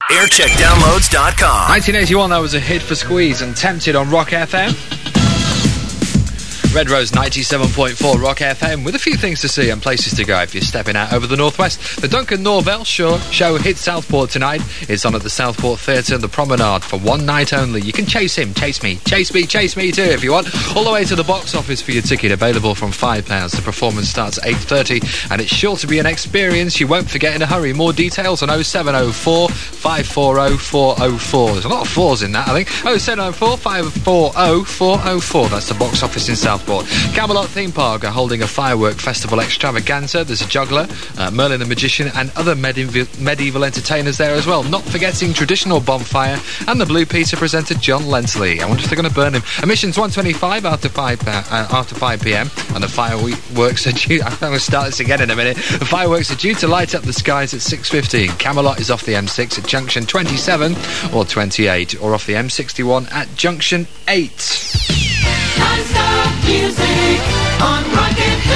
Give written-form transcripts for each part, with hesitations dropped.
Aircheckdownloads.com. 1981, that was a hit for Squeeze and Tempted on Rock FM. Red Rose 97.4 Rock FM with a few things to see and places to go if you're stepping out over the northwest. The Duncan Norvell show hits Southport tonight. It's on at the Southport Theatre and the Promenade for one night only. You can chase him, chase me too if you want. All the way to the box office for your ticket, available from £5. The performance starts at 8:30 and it's sure to be an experience you won't forget in a hurry. More details on 0704 540 404. There's a lot of fours in that, I think. 0704 540 404. That's the box office in Southport. Camelot Theme Park are holding a firework festival extravaganza. There's a juggler, Merlin the Magician, and other medieval entertainers there as well. Not forgetting traditional bonfire and the Blue Peter presenter John Lensley. I wonder if they're going to burn him. Admissions 125 after 5 p.m. and the fireworks are due. I'm going to start this again in a minute. The fireworks are due to light up the skies at 6:15. Camelot is off the M6 at junction 27 or 28, or off the M61 at junction 8. Non-stop music on Rock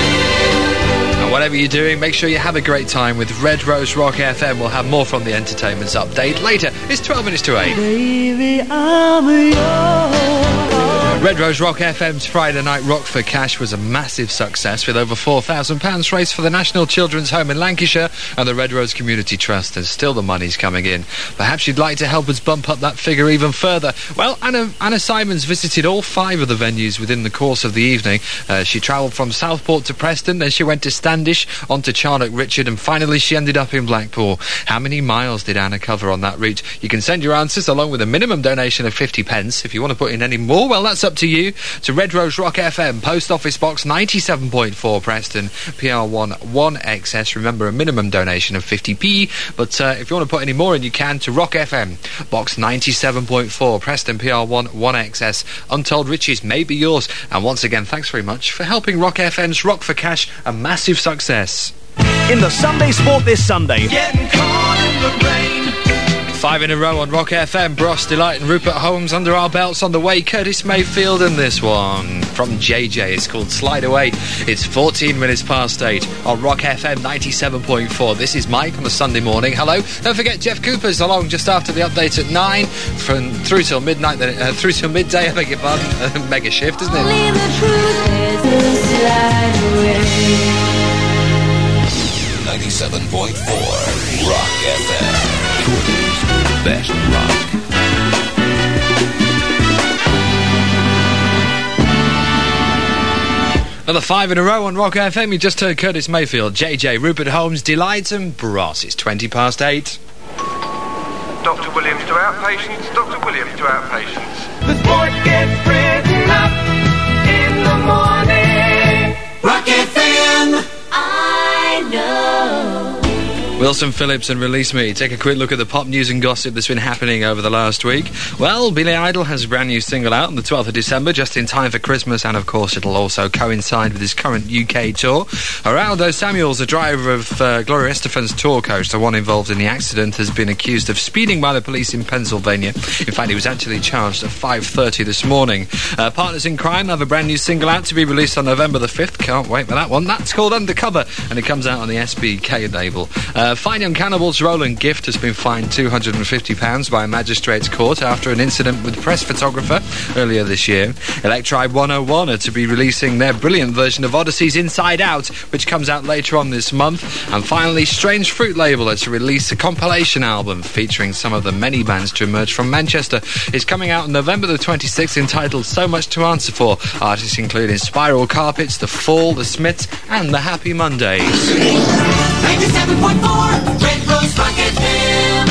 FM. And whatever you're doing, make sure you have a great time with Red Rose Rock FM. We'll have more from the entertainment's update later. It's 12 minutes to 8. Baby, I'm yours. Red Rose Rock FM's Friday Night Rock for Cash was a massive success, with over £4,000 raised for the National Children's Home in Lancashire and the Red Rose Community Trust, and still the money's coming in. Perhaps you'd like to help us bump up that figure even further. Well, Anna Simons visited all 5 of the venues within the course of the evening. She travelled from Southport to Preston, then she went to Standish, on to Charnock Richard, and finally she ended up in Blackpool. How many miles did Anna cover on that route? You can send your answers along with a minimum donation of 50p. If you want to put in any more, well, that's up to you. To Red Rose Rock FM, Post Office Box 97.4 Preston, PR1 1XS. Remember, a minimum donation of 50p, but if you want to put any more in, you can to Rock FM, Box 97.4 Preston, PR1 1XS. Untold Riches may be yours. And once again, thanks very much for helping Rock FM's Rock for Cash a massive success. In the Sunday Sport this Sunday. Getting caught in the rain. 5 in a row on Rock FM. Bros Delight and Rupert Holmes under our belts on the way. Curtis Mayfield and this one from JJ. It's called Slide Away. It's 14 minutes past 8 on Rock FM 97.4. This is Mike on a Sunday morning. Hello. Don't forget Jeff Cooper's along just after the update at 9 through till midnight. Through till midday. I beg your pardon. Mega shift, isn't it? Only the truth is a slide away. 97.4 Rock FM. Best rock. Another 5 in a row on Rock FM. You just heard Curtis Mayfield, JJ, Rupert Holmes, Delight and Bros. It's 20 past 8. Dr. Williams to outpatients, Dr. Williams to outpatients. The sport gets written up in the morning. Rock FM. I know. Wilson Phillips and Release Me. Take a quick look at the pop news and gossip that's been happening over the last week. Well, Billy Idol has a brand new single out on the 12th of December, just in time for Christmas, and of course it'll also coincide with his current UK tour. Geraldo Samuels, the driver of Gloria Estefan's tour coach, the one involved in the accident, has been accused of speeding by the police in Pennsylvania. In fact, he was actually charged at 5:30 this morning. Partners in Crime have a brand new single out to be released on November the 5th. Can't wait for that one. That's called Undercover, and it comes out on the SBK label. Fine Young Cannibals' Roland Gift has been fined £250 by a magistrate's court after an incident with press photographer earlier this year. Electribe 101 are to be releasing their brilliant version of Odyssey's Inside Out, which comes out later on this month. And finally, Strange Fruit label are to release a compilation album featuring some of the many bands to emerge from Manchester. It's coming out on November the 26th, entitled So Much to Answer For. Artists including Spiral Carpets, The Fall, The Smiths and The Happy Mondays. 97.4 Red Rose Rock FM.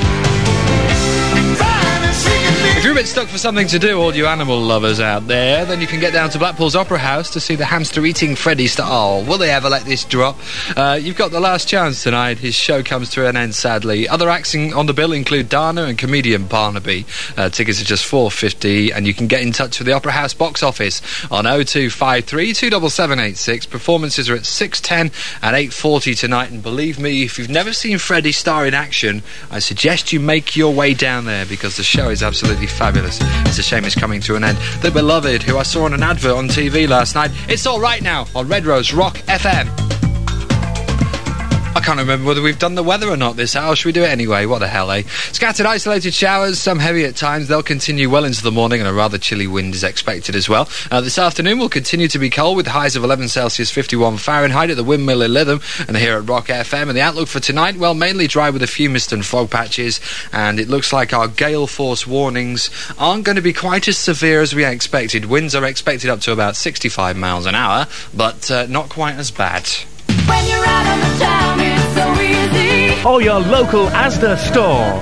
If you're a bit stuck for something to do, all you animal lovers out there, then you can get down to Blackpool's Opera House to see the hamster-eating Freddy star. Oh, will they ever let this drop? You've got the last chance tonight. His show comes to an end, sadly. Other acts on the bill include Dana and comedian Barnaby. Tickets are just £4.50, and you can get in touch with the Opera House box office on 0253 27786. Performances are at 6:10 and 8:40 tonight, and believe me, if you've never seen Freddy star in action, I suggest you make your way down there, because the show is absolutely fabulous. It's a shame it's coming to an end. The Beloved, who I saw on an advert on TV last night. It's all right now on Red Rose Rock FM. I can't remember whether we've done the weather or not this hour. Should we do it anyway? What the hell, eh? Scattered isolated showers, some heavy at times. They'll continue well into the morning, and a rather chilly wind is expected as well. This afternoon will continue to be cold with highs of 11 Celsius, 51 Fahrenheit at the Windmill in Lytham and here at Rock FM. And the outlook for tonight, well, mainly dry with a few mist and fog patches, and it looks like our gale force warnings aren't going to be quite as severe as we expected. Winds are expected up to about 65 miles an hour, but not quite as bad. When you're out on the town, it's so easy. Or your local Asda store.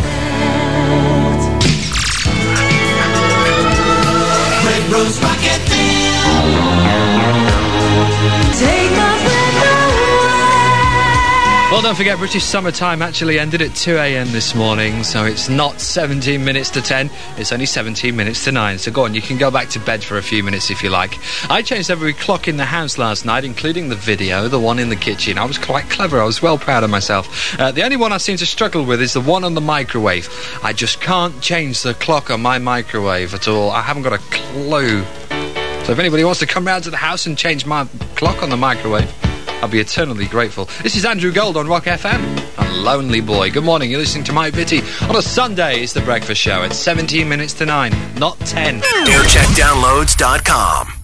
Red Rose Rocket Take my breath away. Well, don't forget, British summertime actually ended at 2 a.m. this morning, so it's not 17 minutes to 10, it's only 17 minutes to 9. So go on, you can go back to bed for a few minutes if you like. I changed every clock in the house last night, including the video, the one in the kitchen. I was quite clever, I was well proud of myself. The only one I seem to struggle with is the one on the microwave. I just can't change the clock on my microwave at all. I haven't got a clue. So if anybody wants to come round to the house and change my clock on the microwave, I'll be eternally grateful. This is Andrew Gold on Rock FM. A lonely boy. Good morning, you're listening to Mike Bitty. On a Sunday, it's The Breakfast Show. It's 17 minutes to 9, not 10. AirCheckDownloads.com.